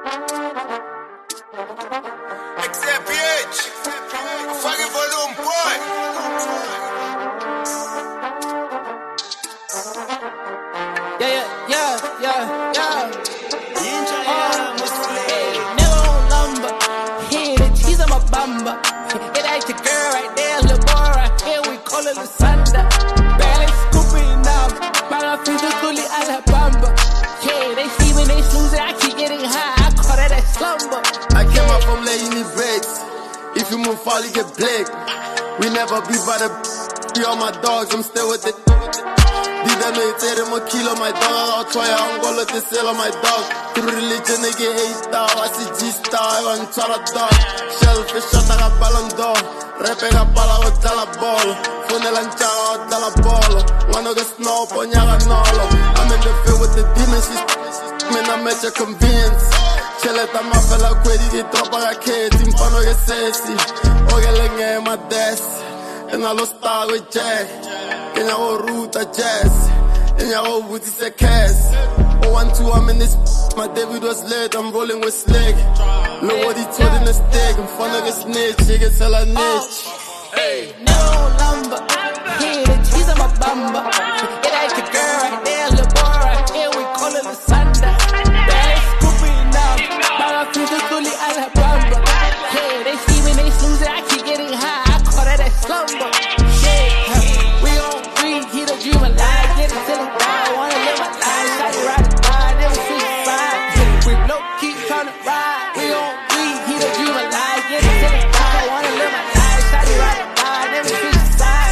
XAPH, fucking volume boy. Yeah. Never on lumber. Here the cheese on my bumper. It ain't your girl right there, little boy right here. We call it Lusanda. Barely scooping up. Man, I'm physically Alabama. Yeah, they see when they snooze it, I keep getting high. I call that a slumber. I came out from laying in breaks. If you move fall, you get black. We never be by the be all my dogs, I'm still with it. Did I say them a kilo my dog? I'll try, I'm gonna let the sell on my dog. Through religion, they get $8. I see G-Star, I want to try to dog. Shellfish shot, I got ballon d'or. Repe got bala with dollar ball. Funel and chaga with dollar ball. Wanna get snow up on yaga nolo. I'm in the field with the demons, she's me na met your convenience. Cheleta ma fella kwedi di tropa ga keti. Mpano ge sesi. Oge lenge ma des. And I lost star with Jack. Kenya go ruta jazz. Kenya go booty se cash. 012, I'm in this. My David was late, I'm rolling with slick. Nobody told in the stick. I'm fun of a snitch, she gets hella niche. Hey, no lumber. Here the cheese on my bumper. It ain't your girl right there, little boy right here. We call it Lusanda. Barely scooping up. Man, I'm physically Alabama. Yeah, they see when they snooze it, I keep getting high. I call that a slumber. Yeah, we on green, he the dream alive. Get it till it die. Wanna live my life, shot it right to die. Never see it fine. We low keep trying to ride. We on green, he the dream alive. Get it till it die. Wanna live my life, shot it right to die. Never see it fine.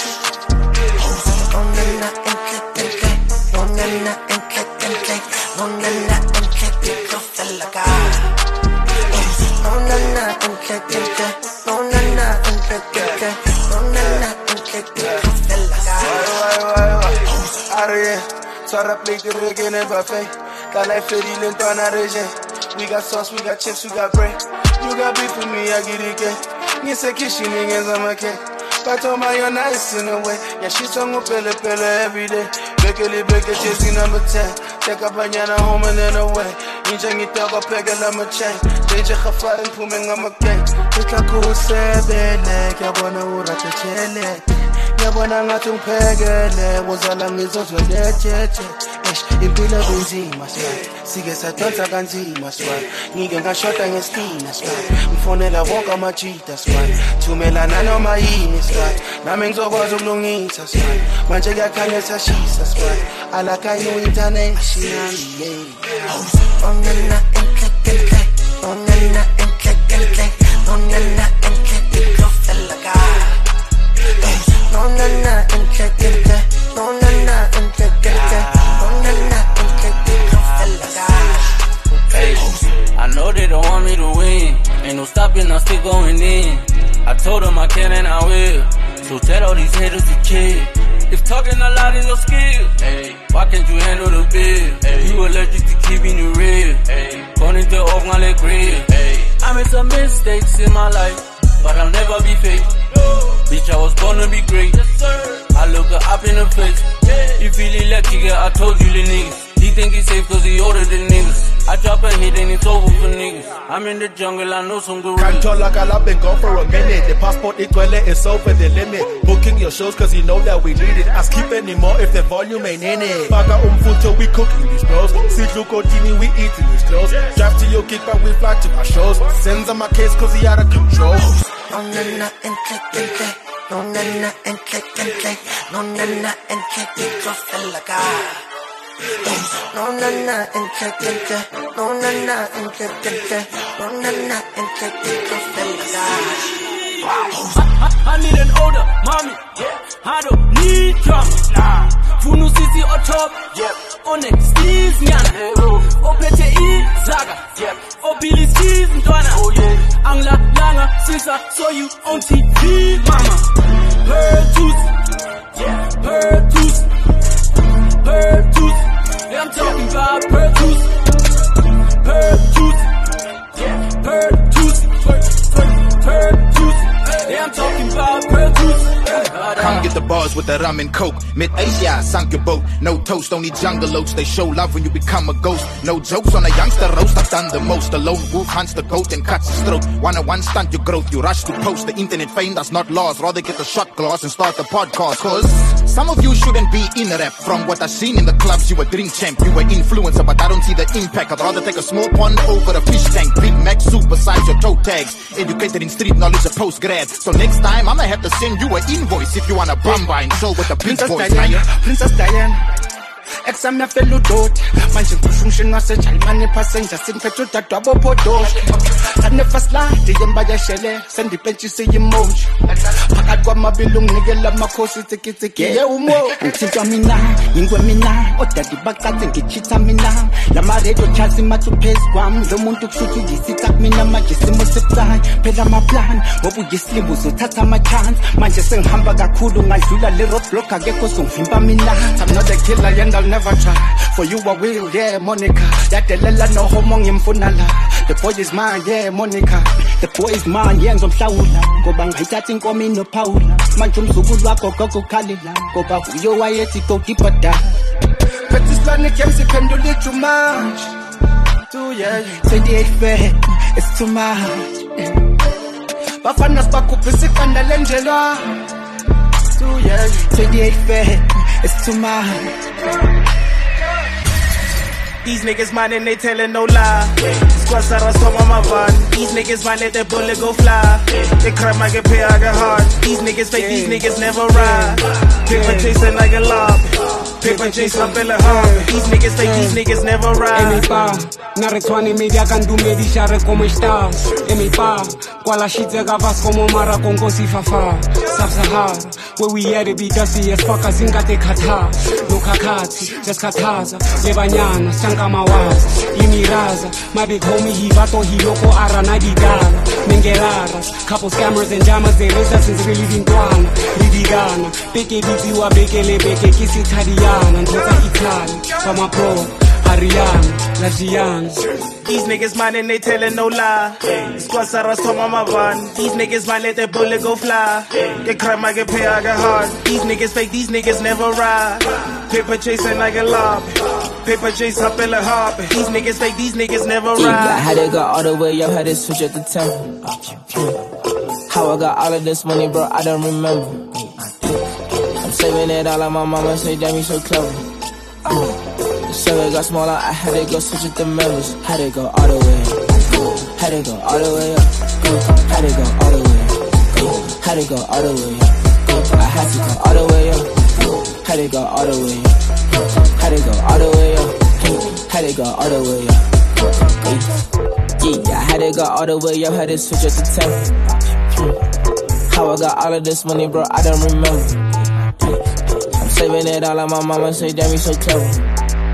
Try play the reggae and buffet. Got like 50 lint on our region. We got sauce, we got chips, we got bread. You got beef with me, I get it again. You say kitchen niggas, I'm a kid. But all my own nice in a way. Yeah, she's on pele every day. Beke chasing number 10. Take a banana home and then away. Injang it up, peg a lama chain. Danger Khafar and Puming on my gang. Take a cool sebele. Yabona urata chele. Yabona ngatung pegele. Wazala mizozo lecheche. Impila benzima swag. Sige sa tonsa kanzima swag. Nige ngashota ngestina swag. Mfonela wonka machita swag. Tumela no maini swag. Nami ngizokwazi ukulungisa swag. Manje kuyakhanya sashisa swag. Alakayo international yeah. Onana enke. Onana enke. Onana enke. Kofelaga. Onana enke. Onana enke. Hey, I know they don't want me to win. Ain't no stopping, I'm still going in. I told them I can and I will. So tell all these haters to chill. If talking a lot is your skill, hey, why can't you handle the bill? Hey, you allergic to keeping it real. Hey, going to off my leg grill. Hey, I made some mistakes in my life, but I'll never be fake. Bitch, I was born to be great. Yes, sir. I look her up in the face. Yeah. You feel electric, yeah, I told you the niggas. He think he's safe cause he older than niggas. I drop a hit and it's over for niggas. I'm in the jungle, I know some gorillas. Can't talk like I've been gone for a minute. The passport toilet is over the limit. Booking your shows cause you know that we need it. Ask keep anymore if the volume ain't in it. Baga umfuto, we cooking these bros. See Lucotini, we eating these clothes. Drive to your kickback, we fly to my shows. Sends on my case cause he out of control. Onana enke. Onana enke. Onana enke. Kofelaga. Onana enke. Onana enke. Onana enke. Kofelaga. I need an older mommy. I don't need drama. Funu sisi on top. On the steez nyana. Opete izaga. O Billy Steve Ndwana. Angla langa sisa so you on TV mama. Her tooth. Yeah, I'm talking about her tooth. Yeah, I'm talking about her tooth. Come get the bars with the rum and coke. Mid-Asia, sunk your boat. No toast, only jungle oats. They show love when you become a ghost. No jokes on a youngster roast. I've done the most. The lone wolf hunts the goat and cuts his throat. One stunt your growth. You rush to post. The internet fame that's not lost. Rather get the shot glass and start the podcast. Cause some of you shouldn't be in rap. From what I've seen in the clubs, you a drink champ. You a influencer, but I don't see the impact. I'd rather take a small pond over a fish tank. Big Mac soup besides your toe tags. Educated in street knowledge, a post-grad. So next time, I'ma have to send you an invoice if you wanna bamba and show with the big boys. Princess Diana. Exam ya fellow dot. Manje kufunction waseJalimane passenger sinphetho dadwabo podosh. Ane first line yemba yashele sendi pentshise emoji. Phakathi kwamabili unginikela amakhosi tsikitsiki ye umo. Uthintwa mina ingwe mina odadi baqathe ngichitha mina. Lama radio charts imathu phezu kwami lo muntu kusuthi ngisitha kumina manje simo sibucayi phela ama plan ngoba uyislimbu uzothatha ama chance manje sengihamba kakhulu ngadlula le roadblock akekho songivimba mina. I'm not a killer and I'll never try. For you I will, yeah, Monica. Yadelela no homo ngimfuna la. The boy is mine, yeah, Monica. The boy is mine, yeah, ngizomhlawula. Ngoba ngayithatha inkomo inoPaula. Manje umzukulu wakho gogo khalila. Ngoba uyo wayethi go deeper down. But this planet game siphendula it too much. Too yeah. 28 fair, it's too much. Bafana sibakhupha isikanda lenjelwa. Too yeah. 28 fair, it's too much. These niggas mine and they telling no lie. Squad Sarah song on my van. These niggas mine, let that bullet go fly. They crime, I get paid, I get hard. These niggas fake, these niggas never ride. Paper chasing like a lob. Paper chase up in the harbor. These niggas fake, these niggas never ride. En mi pa, na retwani media kan du me dishare como estás. En mi pa, kwala shite gavas como mara kongo si fafa. Sub-Sahara, where we at it be dusty as fuck as ingate kata. No kakati, just kataza. Lebanyana, Shanka mawaza, imiraza. My big homie, he vato, he loco, arana digana. Mengeraras, couple scammers and jammers, they raise us since really been gone. Lidigana, beke bitiwa, beke le beke, kisi tadiana, ntoka Itali, Fama Pro, Ariana, Lagiana. These niggas mine and they telling no lie. Squad Sarah song on my van. These niggas mine, let that bullet go fly. Get crime, I get paid, I get hard. These niggas fake, these niggas never ride. Paper chasing like a lob. Paper chase up in the harbor. These niggas fake, these niggas never ride. I had to go all the way, yo, had to switch at the tempo. How I got all of this money, bro, I don't remember. I'm saving it all on my mama, say, damn, you so clever. So it got smaller, I had to go switch with the members. Had to go all the way up. Had to go all the way up. Had to go all the way up. Had to go all the way up. I had to go all the way up. Had to go all the way up. Had to go all the way up. Had to go all the way up. Yeah, I had to go all the way up. Had to switch at the tempo. How I got all of this money, bro, I don't remember. I'm saving it all on my mama, say, damn, you so clever.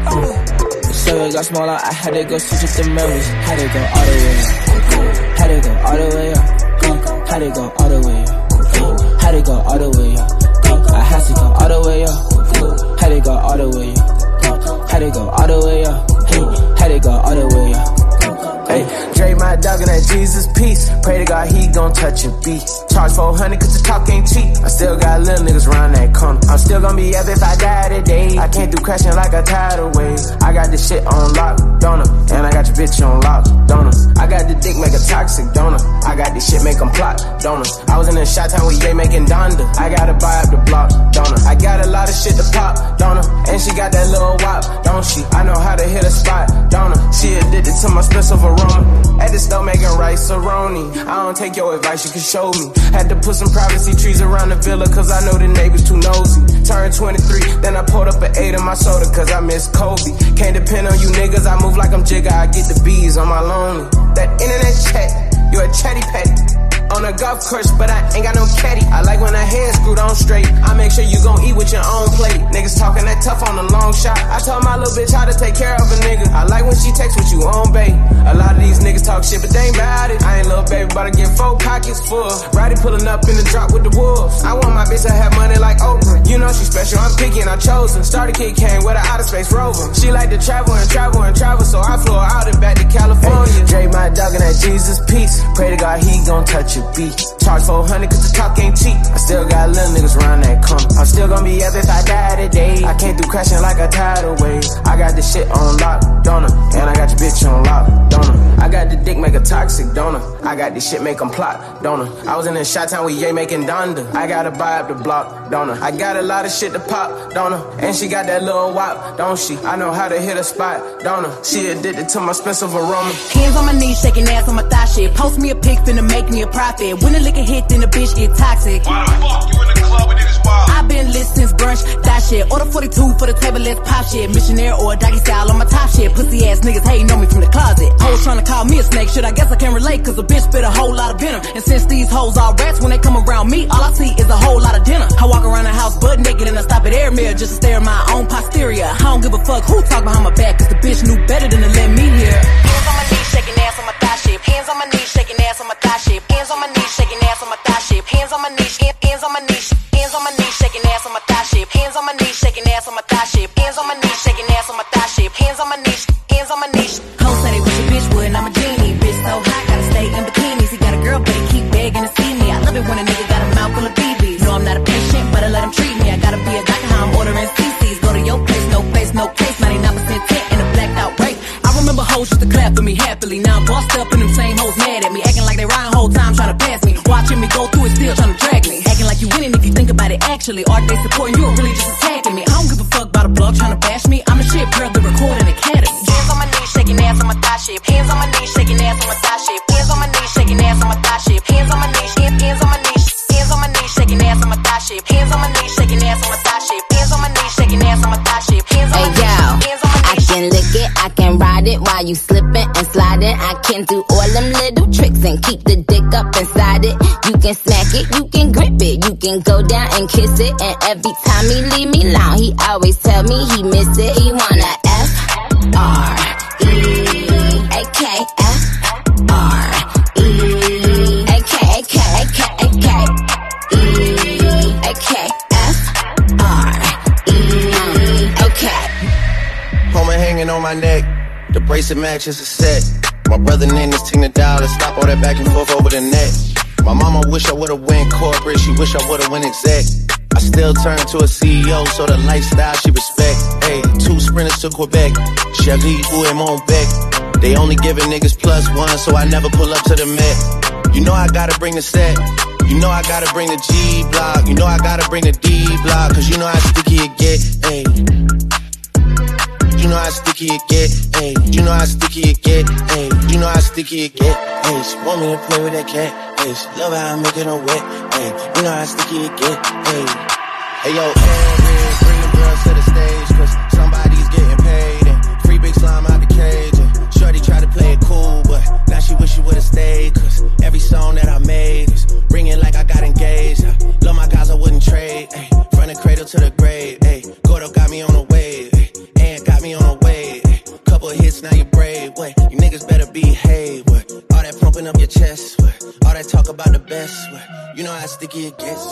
So it got smaller, I had to go switch with the members. Had to go all the way up. Had to go all the way up. Had to go all the way up. Had to go all the way up. I had to go all the way up. Had to go all the way up. Had to go all the way up. Had to go all the way up. Hey, Dre my dog and that Jesus peace. Pray to God he gon' touch your beat. Charge 400 cause the talk ain't cheap. I still got little niggas round that corner. I'm still gonna be up if I die today. I can't do crashing like a tidal wave. I got this shit on lock, don't I? And I got your bitch on lock, don't I? I got the dick make a toxic, don't I? I got this shit make them plot, don't I? I was in the shot town with Ye making Donda. I gotta buy up the block, don't I? I got a lot of shit to pop, don't I? And she got that little wop, don't she? I know how to hit a spot, don't I? She addicted to my special aroma. At the store making rice roni. I don't take your advice, you can show me. Had to put some privacy trees around the villa cause I know the neighbors too nosy. Turned 23, then I pulled up an 8 in my soda cause I miss Kobe. Can't depend on you niggas, I move like I'm Jigga, I get the bees on my lonely. That internet chat, you a chatty patty. On a golf course, but I ain't got no caddy. I like when her head screwed on straight. I make sure you gon' eat with your own plate. Niggas talking that tough on the long shot. I told my little bitch how to take care of a nigga. I like when she texts with you on bait. A lot of these niggas talk shit, but they ain't bout it. I ain't little baby, but I get 4 pockets full. Roddy pulling up in the drop with the wolves. I want my bitch to have money like Oprah. You know she special, I'm picky and I chose her. Started kid came with an outer space rover. She like to travel and travel and travel, so I flew her out and back to California. Hey, Dre my dog and that Jesus peace. Pray to God he gon' touch your beat. Charge 400 cause the talk ain't cheap. I still got little niggas round that corner. I'm still gon' be up if I die today. I came through crashing like a tidal wave. I got this shit on lock, don't I? And I got your bitch on lock, don't I? I got the dick make a toxic, don't I? I got this shit make them plot, don't I? I was in the Chi-Town with Ye making Donda. I gotta buy up the block, don't I? I got a lot of shit to pop, don't I? And she got that little wop, don't she? I know how to hit a spot, don't I? She addicted to my expensive aroma. Hands on my knees, shaking ass on my thigh shit. Post me a pic, finna make me a profit. When the liquor hit, then the bitch get toxic. Why the fuck you in the club with niggas wild? I been lit since brunch, that shit. Order 42 for the table, let's pop shit. Missionaire or doggy style on my top shit. Pussy ass niggas hating on me from the closet. Hoes tryna call me a snake, shit, I guess I can relate. Cause a bitch spit a whole lot of venom. And since these hoes all rats, when they come around me, all I see is a whole lot of dinner. I walk around the house butt naked and I stop at air mirror just to stare at my own posterior. I don't give a fuck who talk behind my back, cause the bitch knew better than to let me hear. Hands on my knees, shaking ass on my thigh shit. Hands on my knees, shaking ass on my thigh shit. Hands on my knees, shaking ass on my thigh shit. Hands on my knees, hands on my knees, hands on my knees, shaking ass on my thigh shit. Hands on my knees, shaking ass on my thigh shit. Hands on my knees, shaking ass on my thigh shit. Hands on my knees, hands on my knees. Hoes say they wish a bitch would, and I'm a genie. Bitch so hot, gotta stay in bikinis. He got a girl, but he keep begging to see me. I love it when a nigga got a mouth full of BBs. No, I'm not a patient, but I let him treat me. I gotta be a doctor, how I'm ordering CCs. Go to your place, no face, no case. 99% tent and a blacked out rape. I remember hoes used to clap for me happily. Now I'm bossed up and them same hoes mad at me. Acting like they riding whole time trying to pass me. Watching me go through it, still trying to drag me. Acting like you winning if you think about it actually. Are they supporting you or really just attacking me? I don't give a fuck about a blog trying to bash me. I'm the shit girl, the recording academy. Hands on my knees, shaking ass on my thigh shit. Hands on my knees, shaking ass on my thigh shit. Hands on my knees, shaking ass on my thigh shit. Hands on my knees, hands on my knees, hands on my knees, shaking ass on my thigh shit. Hands on my knees, shaking ass on my thigh shit. Hands on my knees, shaking ass on my thigh shit. Hands on my knees, hands on my knees. I can lick it, I can ride it while you slipping and sliding. I can do all them little tricks and keep the dick up inside it. You can smack it, you can grip it, you can go down and kiss it. And every time he leave me alone, he always tell me he miss it. He wanna F-R-E-A-K, F-R-E-A-K, F-R-E-A-K. Home hanging on my neck, the bracelet matches a set. My brother named this ting the dollar, stop all that back and forth over the net. My mama wish I would've went corporate, she wish I would've went exec. I still turn to a CEO, so the lifestyle she respect. Hey, 2 sprinters to Quebec, Chevy, who am on Beck. They only giving niggas +1, so I never pull up to the Met. You know I gotta bring the set, you know I gotta bring the G block, you know I gotta bring the D block, cause you know how sticky it get, hey. You know how sticky it get, ayy. You know how sticky it get, ayy. You know how sticky it get, ayy. She want me to play with that cat, ayy. She love how I make it on wet, ayy. You know how sticky it get, ayy. Hey yo, bring the girls to the stage, cause somebody's getting paid. And free big slime out the cage. And shorty tried to play it cool, but now she wish she would've stayed. Cause every song that I made is ringing like I got engaged. I love my guys, I wouldn't trade, ayy. From the cradle to the grave, ayy. Gordo got me on the wave, ayy. Got me on the way, couple of hits, now you brave, what? You niggas better behave, what? All that pumping up your chest, what? All that talk about the best, what? You know how sticky it gets.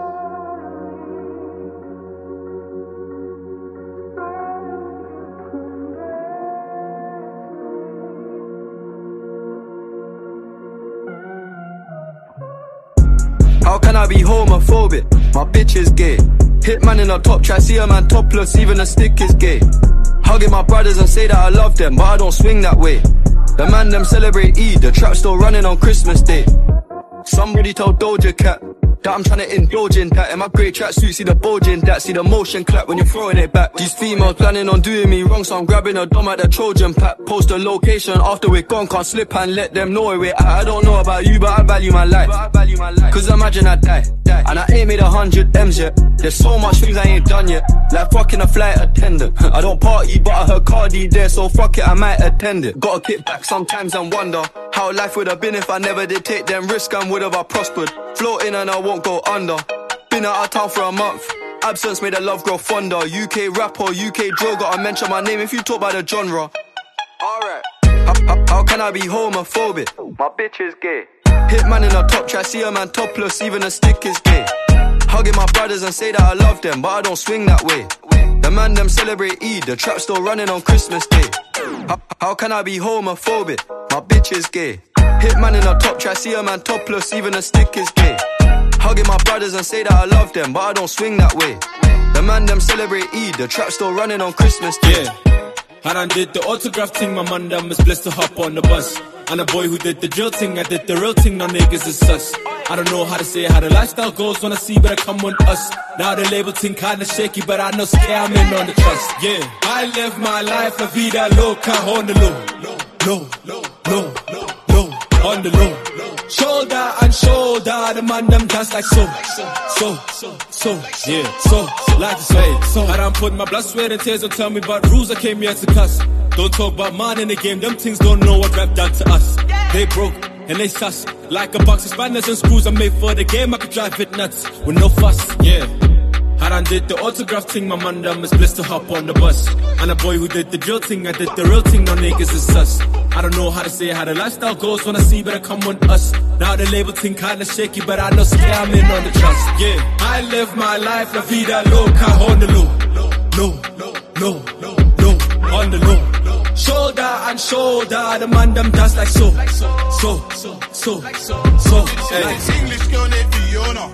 How can I be homophobic? My bitch is gay. Hitman in a top try, see a man topless, even a stick is gay. Hugging my brothers and say that I love them, but I don't swing that way. The man them celebrate Eid, the trap still running on Christmas Day. Somebody told Doja Cat that I'm trying to indulge in that. In my grey tracksuit, see the bulge in that. See the motion clap when you're throwing it back. These females planning on doing me wrong, so I'm grabbing a dom at the Trojan pack. Post a location after we're gone, can't slip and let them know where we're at. I don't know about you, but I value my life. Cause imagine I die, and I ain't made 100 M's yet. There's so much things I ain't done yet, like fucking a flight attendant. I don't party, but I heard Cardi there, so fuck it, I might attend it. Gotta kick back sometimes and wonder how life would have been if I never did take them risks, and would have I prospered. Floating and I won't go under. Been out of town for a month, absence made the love grow fonder. UK rapper, UK drill, gotta mention my name if you talk about the genre. Alright, how can I be homophobic? My bitch is gay. Hitman in a top try, see a man topless, even a stick is gay. Hugging my brothers and say that I love them, but I don't swing that way. The man them celebrate Eid, the trap still running on Christmas Day. How can I be homophobic? My bitch is gay. Hit man in a top try, see a man topless, even a stick is gay. Hugging my brothers and say that I love them, but I don't swing that way. The man them celebrate Eid, the trap still running on Christmas Day. Yeah, I done did the autograph thing, my man them was blessed to hop on the bus. And a boy who did the drill thing, I did the real thing, now niggas is sus. I don't know how to say how the lifestyle goes when I see better come on us. Now the label thing kinda shaky, but I know scamming on the trust. Yeah, I live my life, la vida loca, on the low, on the low. Shoulder and shoulder, the man them dance like so, yeah, so, like so. I done put my blood, sweat and tears, don't tell me about rules, I came here to cuss. Don't talk about man in the game, them things don't know what rap done to us. They broke and they sus, like a box of spanners and screws I made for the game, I could drive it nuts, with no fuss, yeah. I done did the autograph thing, my man done was blessed to hop on the bus. And a boy who did the drill thing, I did the real thing, now niggas is sus. I don't know how to say how the lifestyle goes when I see better come on us. Now the label thing kinda shaky, but I know scamming on the trust. Yeah, I live my life, la vida loca, on the low, on the low. Shoulder and shoulder, the man them dance like so. Hey. English girl named Fiona.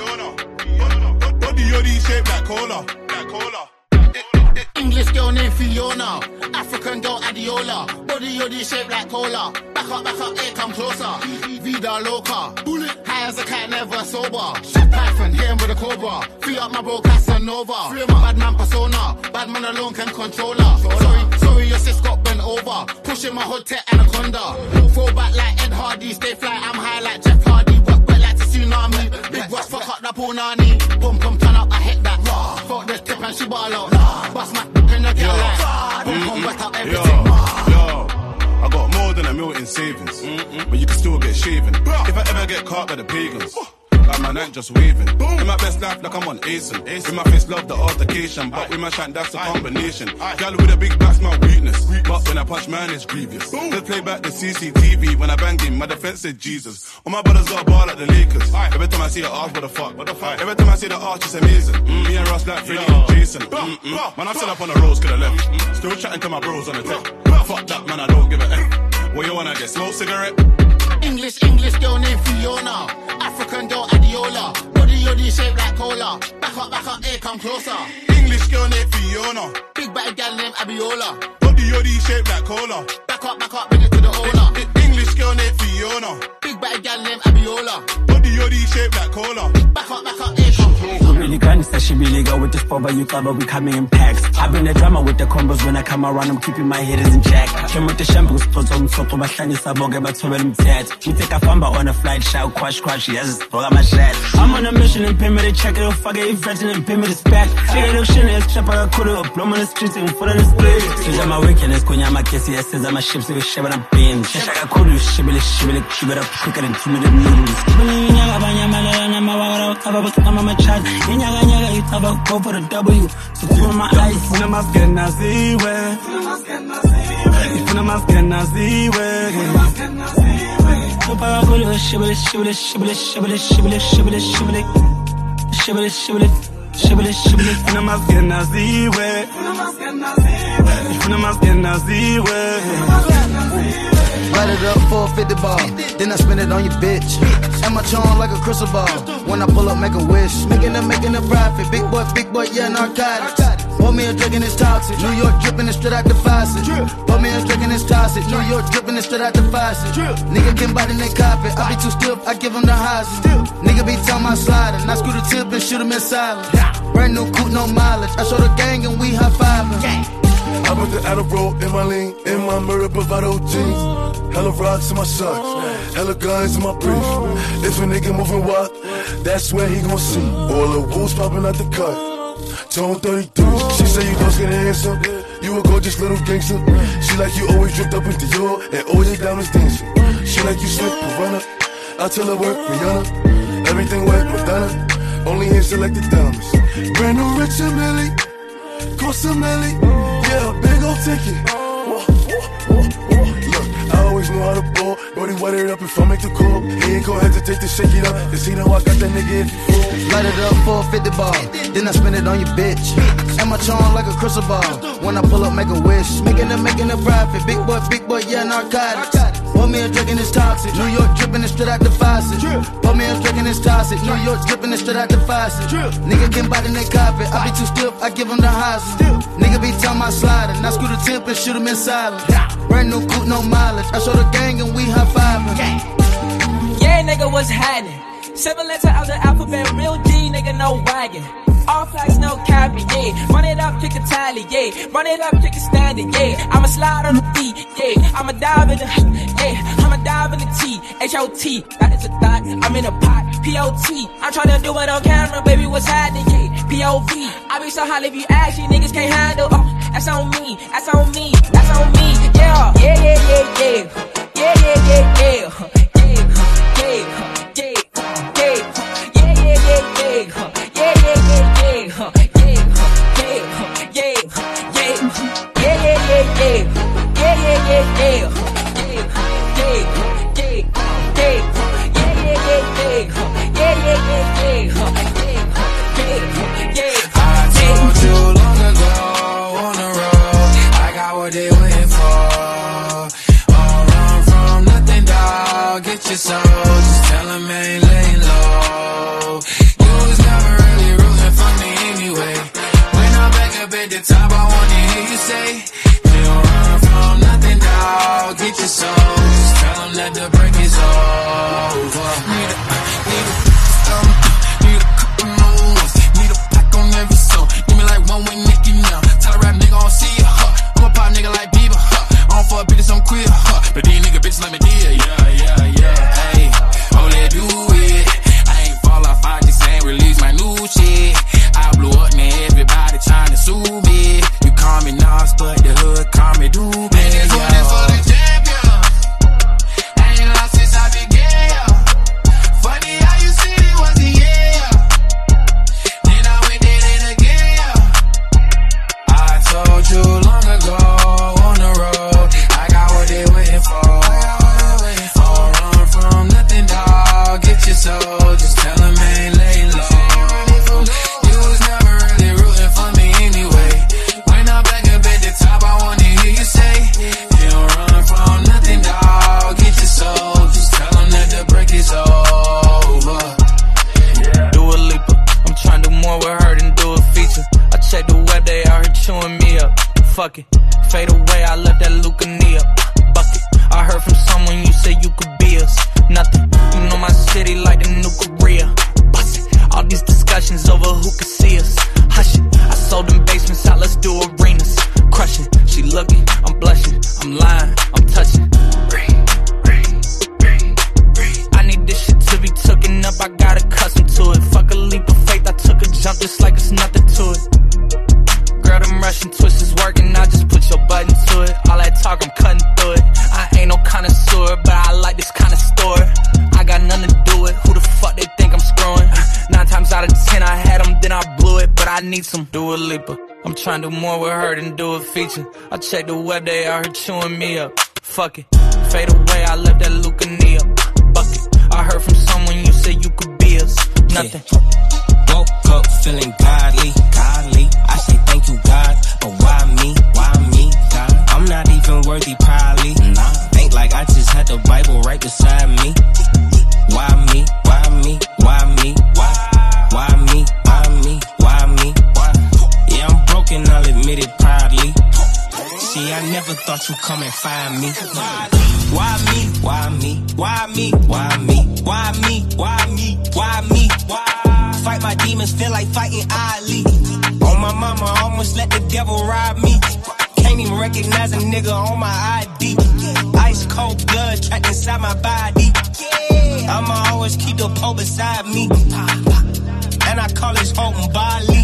Body yoddy shaped like cola. English girl named Fiona, African girl Adiola, body yoddy shaped like cola. Back up, here come closer. Vida loca, bullet high as a cat, never sober. Shit Python, hit him with a cobra. Free up my bro Casanova. Free my bad man persona, bad man alone can control her. Sorry, your sis got bent over. Pushing my hood to anaconda. Fall back like Ed Hardy, stay fly, I'm high like Jeff Hardy. Work back like the tsunami. Big Ross, fuck up the punani. Boom, turn up, I hit that. Fuck the tip and she ball out. Bust my in the girl like. Boom, wet up everything. I got more than $1 million in savings, but you can still get shaven. If I ever get caught by the pagans, like my night just waving. In my best life, like I'm on Asen. With my face, love the altercation, but with my shank, that's a combination. Girl with a big back's my weakness, but when I punch, man, it's grievous. Let's play back the CCTV. When I banged him, my defense said Jesus. All my brothers got a ball like the Lakers. Every time I see her arch, what the fuck? Every time I see the arch, it's amazing. Me and Ross like Freddie and Jason. Man, I'm still up on the roads, coulda left. Still chatting to my bros on the tech. Fuck that, man, I don't give a F. What you wanna get, smoke cigarette? English girl named Fiona, African girl Adiola, body yoddy shaped like cola. Back up, here come closer. English girl named Fiona, big bad gal named Abiola, body yoddy shaped like cola. Back up, bring it to the owner. English girl named Fiona, big bad gal named Abiola, body yoddy shaped like cola. Back up, here come closer. Really gangsta, she really go with the spot, but you cover, we coming in packs. I bring the drama with the combos when I come around, I'm keeping my head in check. Came with the shampoo, spots on top of my shiny saboga, but to them tats. We take a famba on a flight, shout, crash, yes, program my shit. I'm on a mission and pay me the check, it'll fuck it, fretting and pay me the spec. Figure the shit is trap, I could have blown on the streets and put on the stage. So my weekend, Kunya, my case, yes, says I'm a ship, so we ship it up in. Shaka could you shibble, shibble up quicker than 2 minute noodles. Go for the W, so cool my eyes. If I'm asking, I see where. If I'm asking, I see where. So I go to shibble, if I'm asking, I see where. If I'm asking, I see where. Light it up for a 50 ball, then I spend it on your bitch. And my charm like a crystal ball. When I pull up, make a wish. Making a profit. Big boy, yeah, narcotics. Pour me a drink and it's toxic. New York dripping it straight out the faucet. Pour me a drink and it's toxic. New York dripping it straight out the faucet. Nigga can bite in their carpet. I be too stiff, I give him the highs. Nigga be telling my sliding. I screw the tip and shoot him in silence. Brand new coupe, no mileage. I show the gang and we high fiving. I put the Adderall in my lean, in my murder bravado jeans. Hella rocks in my socks, hella guns in my brief. If a nigga moving wild, that's where he gon' see. All the wolves popping out the cut. Tone 33. She say you don't get handsome. You a gorgeous little gangster. She like you always dripped up in Dior and all your diamonds dancing. She like you slick, Piranha. I tell her work, Rihanna. Everything wet, Madonna. Only hand selected diamonds. Brand new rich and Millie. Cost a milli. Yeah, big ol' ticket. Look, I always know how to ball. Brody Wet it up if I make the call. He ain't gon' hesitate to shake it up, cause he know I got that nigga if you fall. Light it up for a 50 ball, then I spend it on your bitch. And my charm like a crystal ball. When I pull up, make a wish. Making a profit. Big boy, yeah, narcotics. Pour me a drink and it's toxic. New York dripping it straight out the faucet. Pour me a drink and it's toxic. New York dripping it straight out the faucet. Nigga can bite in that carpet. I be too stiff, I give him the hostage. Nigga be telling my sliding. I screw the temp and shoot him in silence. Brand new coupe, no mileage. I show the gang and we high-fiving. Yeah, nigga, what's happening? 7 letters out the alphabet, real G, nigga, no wagon. All flights, no cabin, yeah. Run it up, kick a tally, yeah. Run it up, kick a standard, yeah. I'ma slide on the beat, yeah. I'ma dive in the, yeah. I'ma dive in the T, H-O-T. That is a thought, I'm in a pot, P-O-T. I'm tryna do it on camera, baby, what's happening, yeah. P-O-V. I be so hot if you ask, you niggas can't handle. That's on me, that's on me, that's on me, yeah. Yeah, yeah, yeah, yeah. Yeah, yeah, yeah, yeah. So just tell him I ain't laying low. You was never really rooting for me anyway. When I'm back up at the top, I wanna hear you say, you don't run from nothing, dawg. Get your soul. Just tell him that the break is over. Need a couple moves. Need a pack on every soul. Give me like one with Nicki now. Tell a rap nigga I don't see ya. I'm a pop nigga like Bieber. I don't fuck bitches, I'm queer. But these nigga bitches like me dear. Yeah. Do it. I ain't fall off, I just ain't release my new shit. I blew up, man, everybody trying to sue me. You call me Nas, but the hood call me Doobie. Niggas running for the champion. I ain't lost since I began. Funny how you said it was the year. Then I went did it again. I told you long ago on the road, I got what they waiting for. Get your soul, just tell him I ain't laying low. You was never really rooting for me anyway. When I'm back up at the top, I wanna hear you say, you don't run from nothing, dawg. Get your soul, just tell him that the break is over. Do a leaper, I'm trying to do more with her than do a feature. I check the web, they out here chewing me up. Fuck it, fade away, I left that Luca knee up. Bucket, I heard from someone you said you could be us. Nothing. You know my city like the new Korea. Bust it. All these discussions over who could see us. Hush it. I sold them basements out, let's do arenas. Crushing. She looking, I'm blushing. I'm lying, I'm touching. I need this shit to be taken up, I got accustomed to it. Fuck a leap of faith, I took a jump just like it's nothing to it. Girl, them Russian twists is working, I just put your button to it. All that talk, I'm cutting through it. I ain't no connoisseur, but I like this kind of story. I got nothing to do with who the fuck they think I'm screwing. 9 times out of 10 I had them, then I blew it. But I need some Dua Lipa. I'm trying to do more with her than do a feature. I check the web, they out here chewing me up. Fuck it, fade away, I left that Luca knee up. Bucket, I heard from someone you said you could be us. Nothing. Yeah. Woke up feeling godly. I say thank you God, but why me? God, I'm not even worthy probably. Nah, think like I just had the Bible right beside me. Why me? Yeah, I'm broken, I'll admit it proudly. See, I never thought you'd come and find me. Why me? Fight my demons, feel like fighting Ali. On my mama, almost let the devil rob me. Can't even recognize a nigga on my ID. Ice cold blood trapped inside my body. I'ma always keep the pole beside me. And I call this home Bali.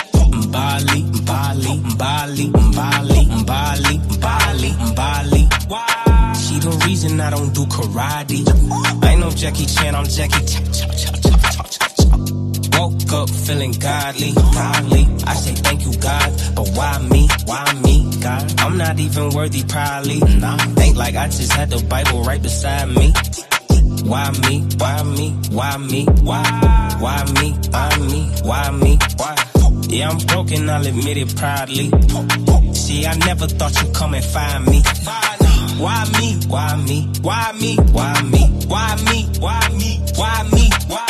She the reason I don't do karate. I ain't no Jackie Chan, I'm Jackie Chop. Woke up feeling godly, godly. I say thank you, God, but why me? Why me, God? I'm not even worthy, probably. Nah, think like I just had the Bible right beside me. Why me? Why me? Why me? Why? Why me? Why me? Why me? Why? Yeah, I'm broken, I'll admit it proudly. See, I never thought you'd come and find me. Why me? Why me? Why me? Why me? Why me? Why me? Why me? Why?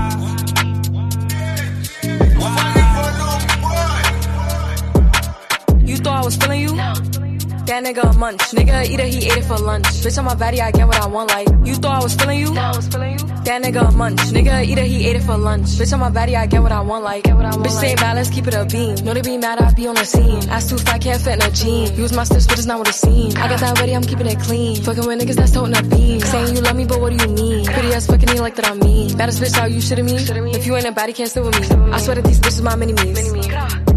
You thought I was feeling you? That nigga a munch. Nigga eat it, he ate it for lunch. Bitch on my body, I get what I want. Like, you thought I was feeling you? That nigga a munch. Nigga eat it, he ate it for lunch. Bitch on my body, I get what I want. Like, bitch say bad, let's keep it a beam. Know they be mad, I be on the scene. Ass too fat, can't fit in a jean. Use my steps, but it's not what it seems. I got that ready, I'm keeping it clean. Fucking with niggas that's toting a beam. Saying you love me, but what do you mean? Pretty ass fucking me like that I'm mean. Baddest bitch, how you shitting me? If you ain't a baddie, can't stay with me. I swear that these bitches my mini-me's.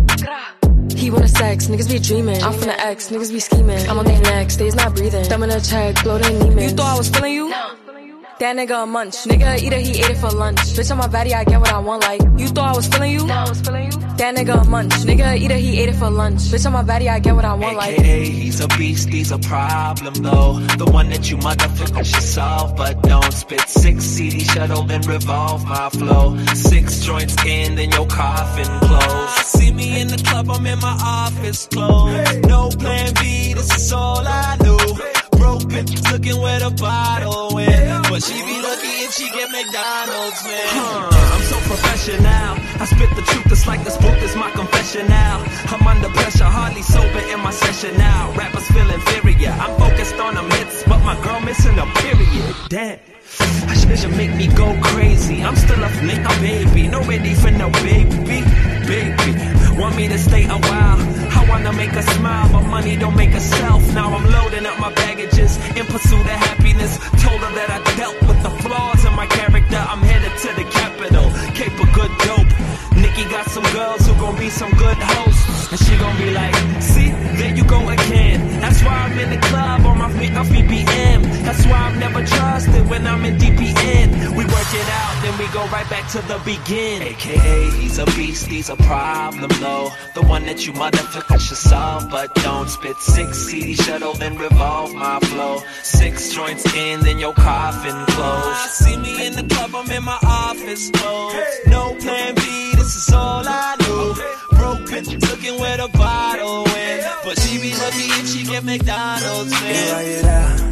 He wanna sex, niggas be dreaming. I'm from the X, niggas be scheming. I'm on their neck, stays not breathing. Thumb in a check, blow their Neiman. You thought I was feeling you? That nigga a munch. Nigga eat it, he ate it for lunch. Bitch on my body, I get what I want. Like, you thought I was feeling you? That nigga a munch. Nigga eat it, he ate it for lunch. Bitch on my body, I get what I want. Like, AKA, he's a beast, he's a problem though. The one that you motherfuckers should solve, but don't spit. 6 CD shuttle, then revolve my flow. 6 joints in, then your coffin close. See me in the club, I'm in my office clothes. No plan B, this is all I do. Broke bitches looking where the bottle went, but she be lucky if she get McDonald's, man. I'm so professional. I spit the truth, it's like this book is my confession now. I'm under pressure, hardly sober in my session now. Rappers feel inferior, I'm focused on them hits, but my girl missing a period. Damn, I should make me go crazy. I'm still a nigga baby, no ready for no baby. Want me to stay a while, I wanna make her smile, but money don't make herself. Now I'm loading up my baggages in pursuit of happiness. Told her that I dealt with the flaws in my character. I'm headed to the capital, Cape of good dope. Nikki got some girls who gon' be some good hosts, and she gon' be like, see, there you go again. That's why I'm in the club on my BPM. That's why I'm never trusted when I'm in DPN. We work it out, then we go right back to the begin. AKA, he's a beast, he's a problem though. The one that you motherfuckers should solve, but don't spit. 6 CD shuttle, then revolve my flow. 6 joints in, then your coffin close. See me in the club, I'm in my office clothes. No plan B, this is all I do. Broke bitch looking where the bottle went, but she be lucky if she get McDonald's, man.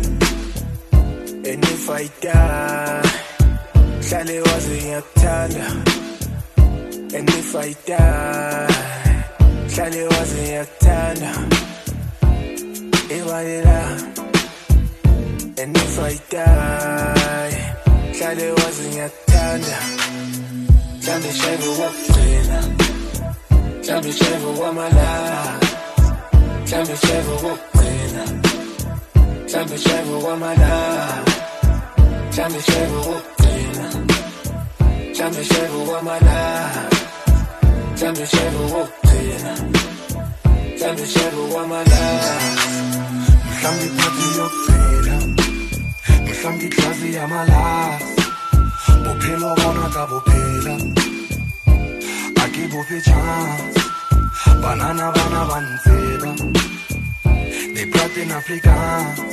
And if I die, Sally wasn't your tender. And if I die, Sally wasn't your tender. If I die, and if I die, Sally wasn't your tender. Sally shave what clean. Sally shave what my life. Sally shave what clean. Sally shave what my life. Sally shave what clean. Sally shave what my life. Sally shave what clean. Sally shave what my life. Sally party your fela. Sally classy amala. Bophelo bona ka bophela. Aki bofe chance. Banana bana banzeba. They brought in Africans.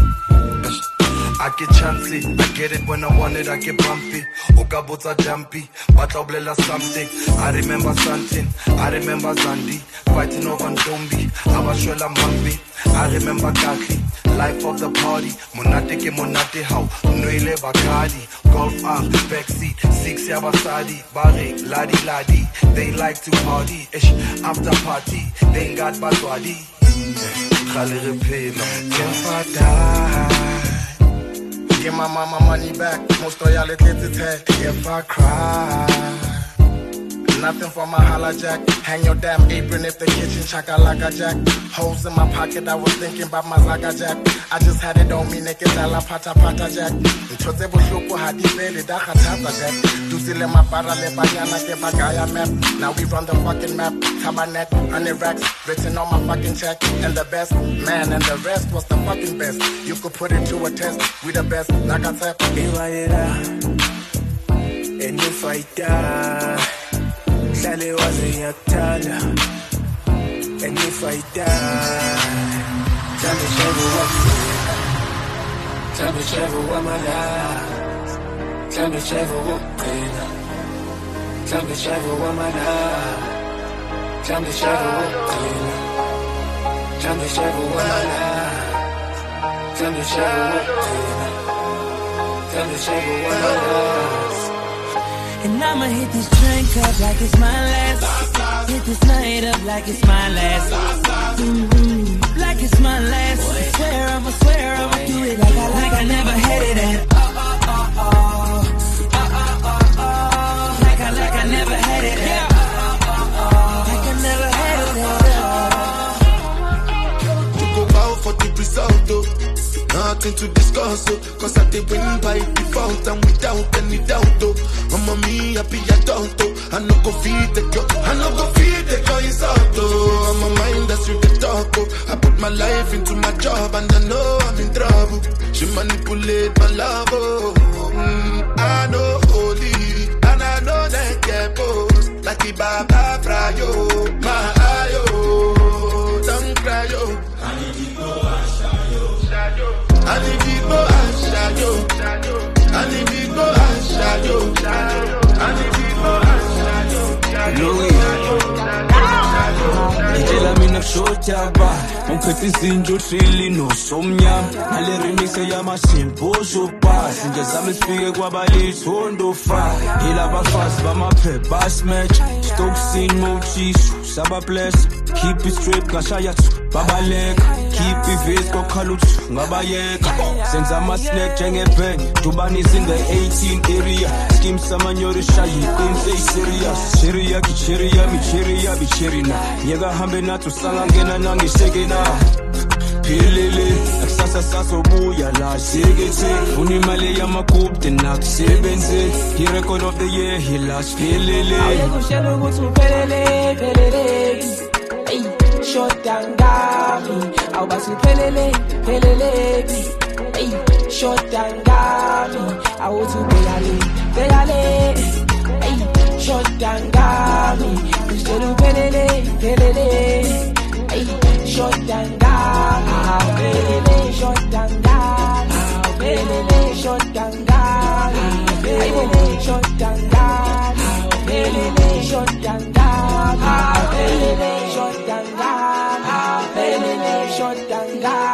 I get chancy, I get it when I want it, I get bumpy. Okabota jumpy, but I'll bless something. I remember something, I remember Zandi, fighting over Ndombi, Abashwela Mambi. I remember Kaki, life of the party. Monate ke monate how, Noile Bacardi. Golf up, backseat, 6 Yabasadi, Barre, Ladi Ladi. They like to party, after party, they ain't got Batwadi. Khale repayment, if I die, give my mama money back. Most royalty is head. If I cry, nothing for my holla jack. Hang your damn apron if the kitchen chakalaka jack. Holes in my pocket, I was thinking about my zaga jack. I just had it on me naked, la pata pata jack. Nchoze boshoko hadi vele da khatata jack. Duzile mapara le banyana ke bagaya map. Now we run the fucking map. Tabanet, 100 racks, written on my fucking check. And the best, man, and the rest was the fucking best. You could put it to a test, we the best, Nakatep. And if I die, Hlale waze ngiyakuthanda. And if I die, tell me Trevor what my life. Tell me Trevor what pain. Tell me Trevor what my life. Tell me Trevor what pain. Tell me Trevor what my life. Tell me Trevor what pain. Tell me Trevor what my life. And I'ma hit this drink up like it's my last. Hit this night up like it's my last. Like it's my last. I swear I'ma do it like I never had it at. Like I never had it at. Like I never had it at. To go out for the result, though. Nothing to discuss, oh, cause I did win by default and without any doubt, oh. Mama me happy adult, oh. I no go feed the girl, insult, oh. I'm a mind that's with the talk, oh. I put my life into my job and I know I'm in trouble. She manipulate my love, oh. I know holy, and I know that get post. Like the Baba Frayo, my ayo, don't cry, yo. Alibibo Ashayo, Alibibo Ashayo, Alibibo Ngitshela mina kushothaba umphethe izinto uhleli nosomnyama nale remix yamasimbozo basi nje zami sifike kwabalithondo fa yilaba fast bamaphepha smash stock scene mochisho saba bless keep it straight kashaya babaleka keep it vis kokhaluthu ngabayeka senza ama snack njengebang dubanisa in the 18 area scheme samanyori shayi say serious cheria kicheria micheria bicherina nyeka hambe nathi usangangena nangisheke na philele akusasa sasobuya la shekethe unimali yamakupte nakusebenze he record of the year he last philele awukushela ukuthi uphelele hey short down gami awubasi uphelele hey short down gami awuthi ubekale hey short down gami ushela uphelele hey short down gami short down gami short down gami short down gami short down gami short down gami short down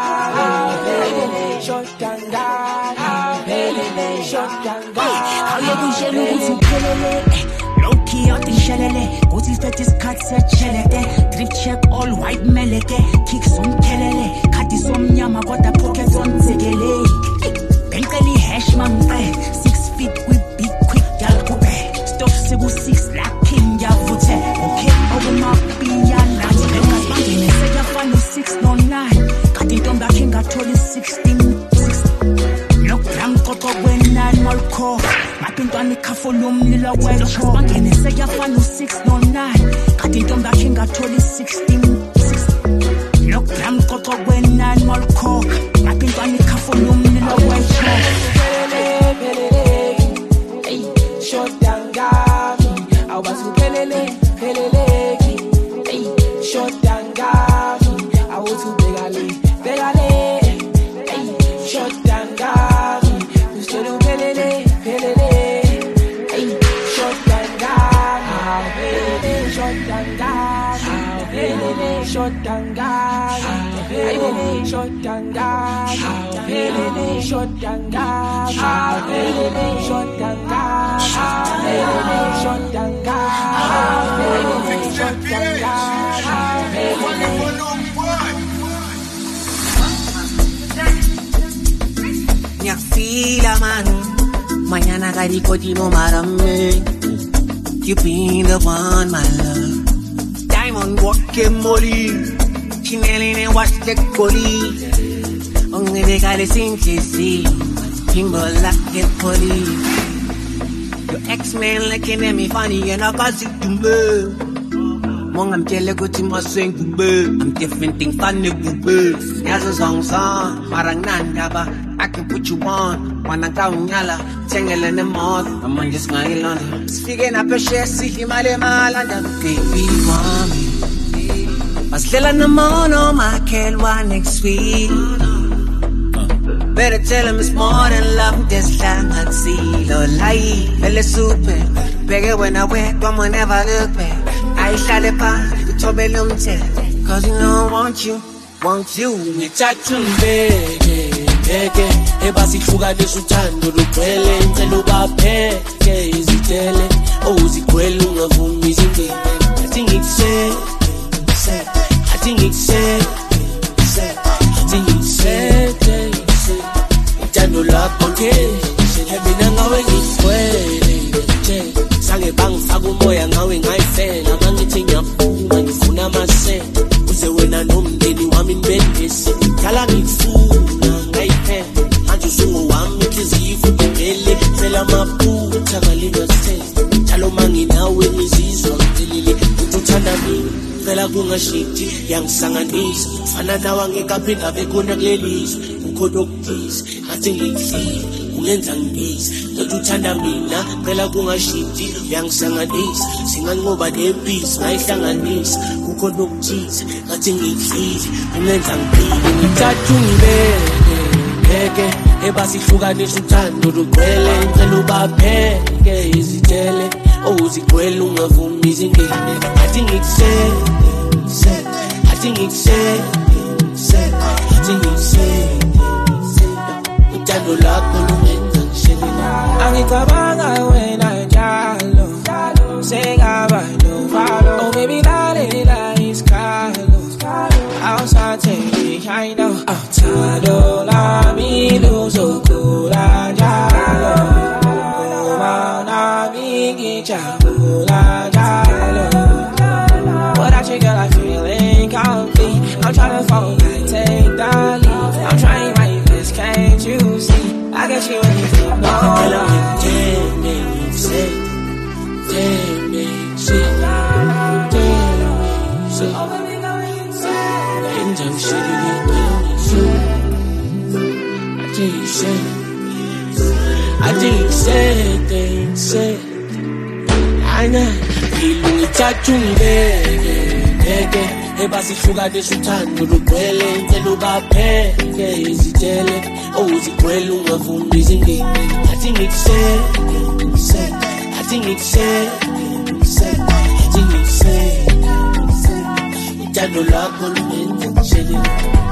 gami short down gami short down gami awukushela ukuthi uphelele low-key out ishelele kuthi sithathe isikhathi sechelete drip check all white meleke kicks umkhelele khadi somnyama kodwa pockets onzekele bengicela ihash mampe 6 feet with big quick gal kube stop seku-6 lakhi ngiyavuthe okay okumapiyana ngingazibangene sekuyafana u-6 no-9 kade intombi yakhe ngathola i-16 lockdown koko kwenani molkho mapintwana ikhafu lomlilo wetsho bangene sekuyafana u-6 no-9 kade intombi yakhe ngathola i-16 lockdown koko kwenani molkho mapintwana ikhafu lomlilo wetsho hey short down gami awubasi uphelele hey short down gami awuthi ubekale hey short down gami ushela uphelele hey short down gami short down gami short down gami short down gami short down gami short down gami short down gami short down Nyakfila manu mañana karikotimo marame you been the one my love diamond walk mori chinelene watch the kori onge de kale sinchisi pimbo like poli your ex-man looking at me funny and I got sick to me Mong I'm telling you to my swing I'm different thing funny boo yazo song parang nanda ba I can put you on. Wanaka unyala, tengele ne mod. I'm on just my London. Speaking up a share, see male malanda. Baby, mommy. Maslela na mono, my kelwa next week. Better tell him it's more than love. This time I'd see lo lie. Feel super. Bigger when I went, come on, never look back. I shot it pa, you told me long tell. Cause you know I want you. Ngithathuleke ebasihluka lesuthando lugcwele ngicela ubapheke izitele owuzigwele ungavumi izindebe athi ngikuse uthando lakho ke mina ngawe ngigcwele sange bangifaka umoya ngawe ngayifela mangithi ngiyafuna ngifuna amasenta uze wena nomndeni wami nibendese khala ngifuna ngayiphela manje usungu wami inhliziyo ivele phela amaphutha kalingasithela njalo manginawe ngizizwa ngilile uthanda mina phela kungashiti yangisanganisa fana nawe angekaphinda bekhona kulelizwe ukhona okuphisa ngathi ngikuhlile ungenza ngibize ndoda uthanda mina phela kungashiti yangisanganisa singanqoba nebhizi ngayihlanganisa kukhona okuthize ngathi ngikuhlile ungenza ngibize ngithatha ungibeke ebasihlukanisa uthando lugcwele ngicela ubapheke izitele owuzigwele ungavumi izindebe ngathi ngikuse uthando lakho lungenza ngishelela angicabanga wena njalo sengaba novalo oh baby lalela isikhalo awusathengi I know uthando lami luzokhula njalo uma nami ngijabula njalo without you girl I feel incomplete I'm trying to fall back take the lead I'm trying my best can't you see I got you anything no I think say ngithatha ungibeke ebasihlukanisa uthando lugcwele ngicela ubapheke izitele owuzigwele ungavumi izindebe ngathi ngikuse uthando lakho lungenza ngishelela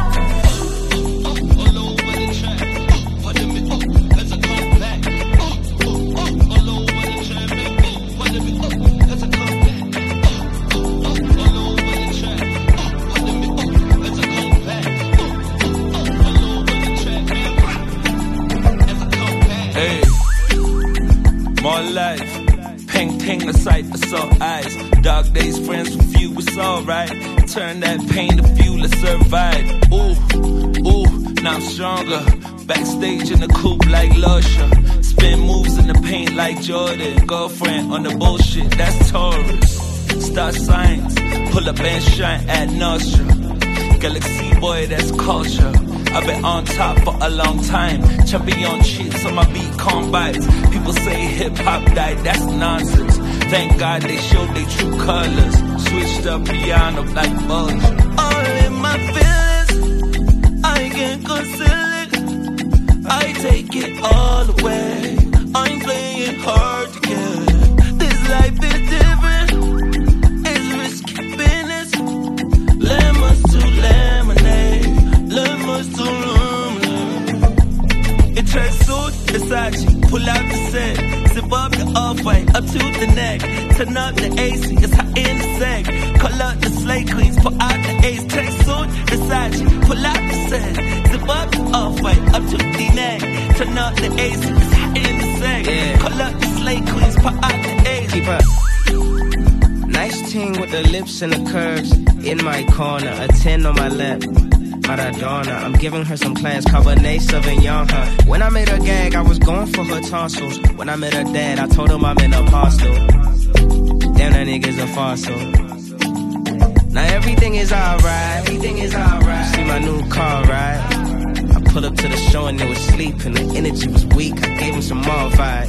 More life, ping ping the sight for sore eyes. Dark days, friends with you, it's alright. Turn that pain to fuel to survive. Ooh, now I'm stronger. Backstage in the coupe like Lusher. Spin moves in the paint like Jordan. Girlfriend on the bullshit, that's Taurus. Star signs, pull up and shine at Nostra. Galaxy boy, that's culture. I've been on top for a long time. Champion cheats on my beat, calm bites. People say hip-hop died, that's nonsense. Thank God they showed their true colors. Switched up piano like Bulger. All in my feelings, I can't conceal it. I take it all away. I'm playing hard to get. This life is different. It's risky business. Lemons to lemonade. Lemons to lemonade. It tracks suit, Versace. Pull out the set. Zip up the off-white up to the neck. Turn up the AC, it's hot in the sec. Call up the slay queens, pull out the ace. Track suit, Versace. Pull out the set. Zip up the off-white up to the neck. Turn up the AC, it's hot in the sec. Call up the slay queens, pull out the ace. Keep up. Nice ting with the lips and the curves. In my corner, a 10 on my lap. Maradona, I'm giving her some class, Cabernet Sauvignon, huh? When I made her gag, I was going for her tonsils. When I met her dad, I told him I'm an apostle. Damn, that nigga's a fossil. Now everything is alright. See my new car, right? I pull up to the show and they was sleeping. The energy was weak, I gave them some more vibe.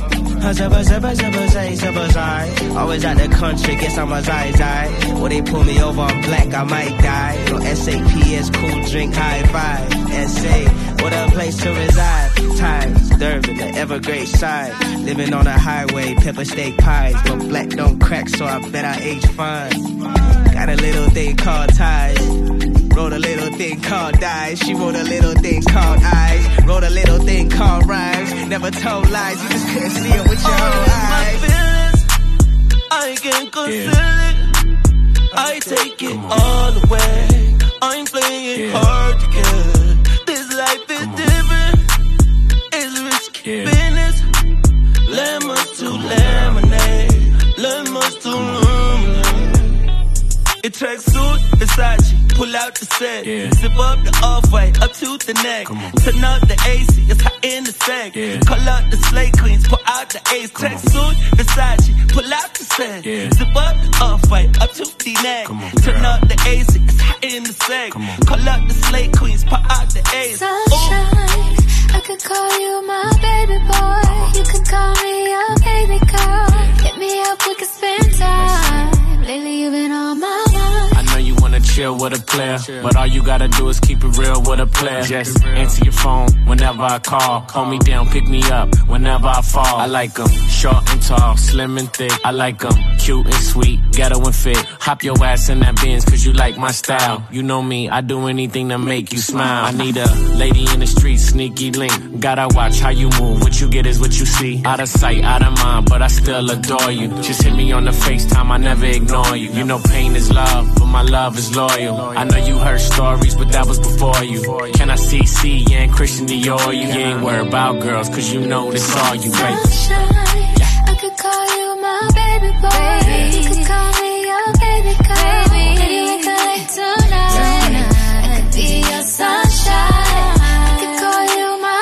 Always out the country, guess I'm a zai. When they pull me over, I'm black, I might die. No SAPS, cool drink, high five. SA, what a place to reside. Times, Durban, the Evergreen side. Living on a highway, pepper steak pies. But black don't crack, so I bet I age fine. Got a little thing called ties. Wrote a little thing called dies. She wrote a little thing called eyes. Wrote a little thing called rhymes. Never told lies, you just couldn't see it with your own eyes. My feelings, I can't conceal it. I take it all away. I'm playing hard to get. This life is different. It's risky business. Lemons to lemonade. Lemons to lemonade. It tracks suit, Versace, pull out the set. Zip up the off-white, up to the neck. Turn up the AC, it's hot in the sack. Call out the slate queens, pull out the ace. Track suit, Versace, pull out the set. Zip up the off-white, up to the neck. Turn up the AC, it's hot in the sack. Call out the slate queens, pull out the ace. Sunshine, I could call you my baby boy. You could call me your baby girl. Hit me up, we could spend time. Lately you've been on my mind. I know you wanna chill with a player, but all you gotta do is keep it real with a player. Just answer your phone whenever I call. Hold me down, pick me up whenever I fall. I like them short and tall, slim and thick. I like them cute and sweet, ghetto and fit. Hop your ass in that Benz cause you like my style. You know me, I do anything to make you smile. I need a lady in the street, sneaky link. Gotta watch how you move, what you get is what you see. Out of sight, out of mind, but I still adore you. Just hit me on the FaceTime, I never ignore you. You know pain is love, but my love is loyal. I know you heard stories, but that was before you. Can I see you and Christian Dior? You ain't worried about girls, cause you know this all you, baby. Sunshine, I could call you my baby boy. You could call me your baby girl. Maybe we could link tonight. I could be your sunshine. I could call you my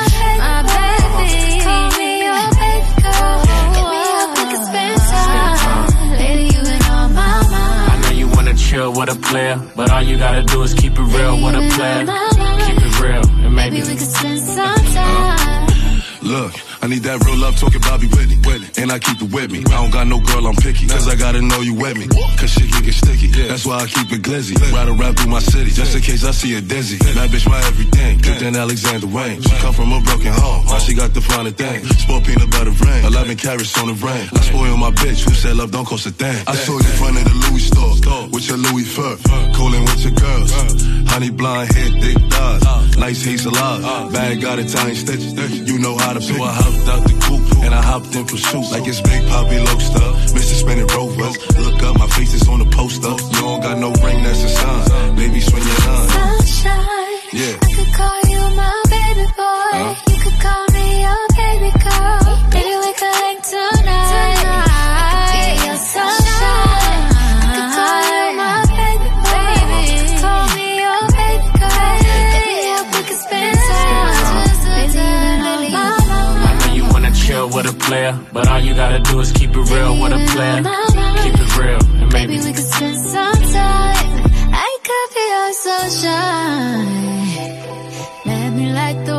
baby. You could call me your baby girl. Hit me up, we could spend time. Lately you been on my mind. I know you wanna chill with a player, but all you gotta do is keep it real with a player. Keep it real, and maybe we could spend some time. Look, I need that real love talking Bobby Whitney. And I keep it with me. I don't got no girl, I'm picky. Cause I gotta know you with me. Cause shit can get sticky. That's why I keep it glizzy. Ride around through my city. Just in case I see a dizzy. That bitch my everything. Good than Alexander Wayne. She come from a broken home. Now she got the finer thing. Sport peanut butter rain. 11 carats on the rain. I spoil my bitch. Who said love don't cost a thing? I saw you in front of the Louis store. With your Louis fur. Coolin' with your girls. Honey blonde hair, thick thighs. Nice hazel eyes. Bag got Italian stitches. You know how to pick. So I hopped out the coupe. And I hopped in pursuit. Like it's Big Poppy Loaster. Mr. Spinning Rovers. Look up, my face is on the poster. You don't got no ring, that's a sign. Baby, swing your line. Sunshine, I could call you my baby boy. You could call me your baby girl. Maybe we could link tonight. I could be your sunshine. I could call you my baby boy. You could call me your baby girl. Hit me up, we could spend time. Chill with a player, but all you gotta do is keep it real with a player. Keep it real, and maybe we could spend some time. I could be your sunshine. Let me light the